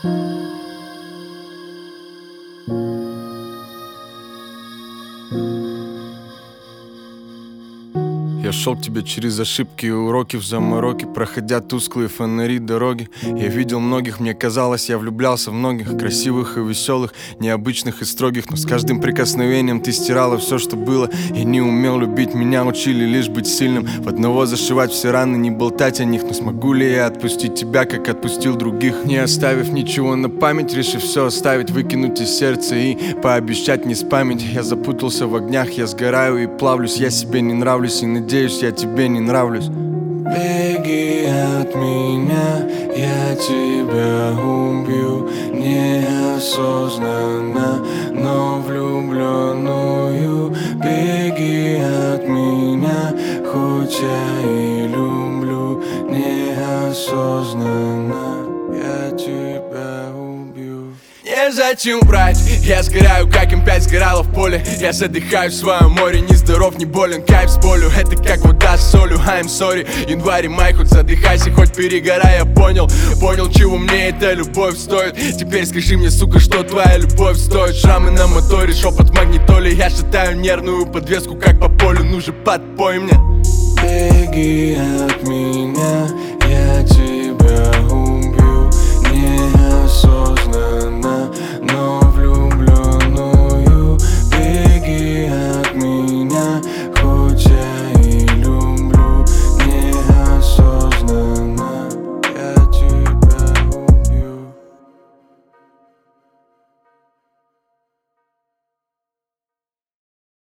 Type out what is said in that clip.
Я шел к тебе через ошибки и уроки в замороке, проходя тусклые фонари дороги. Я видел многих, мне казалось, я влюблялся в многих, красивых и веселых, необычных и строгих. Но с каждым прикосновением ты стирала все, что было. Я не умел любить, меня учили лишь быть сильным, в одного зашивать все раны, не болтать о них. Но смогу ли я отпустить тебя, как отпустил других, не оставив ничего на память, решив все оставить, выкинуть из сердца и пообещать не спамить. Я запутался в огнях, я сгораю и плавлюсь, я себе не нравлюсь и надеюсь, я тебе не нравлюсь. Беги от меня, я тебя убью неосознанно, но влюбленную. Беги от меня, хоть я и люблю неосознанно, я тебя убью. Незачем врать, я сгораю, как М5 сгорала в поле. Я задыхаюсь в своем море, не здоров, не болен, кайф с болью. Это как вода с солью, I'm sorry. Январь и май, хоть задыхайся, хоть перегорай. Я понял, чего мне эта любовь стоит. Теперь скажи мне, сука, что твоя любовь стоит. Шрамы на моторе, шепот в магнитоле. Я шатаю нервную подвеску, как по полю, ну же подпой мне. Беги от меня,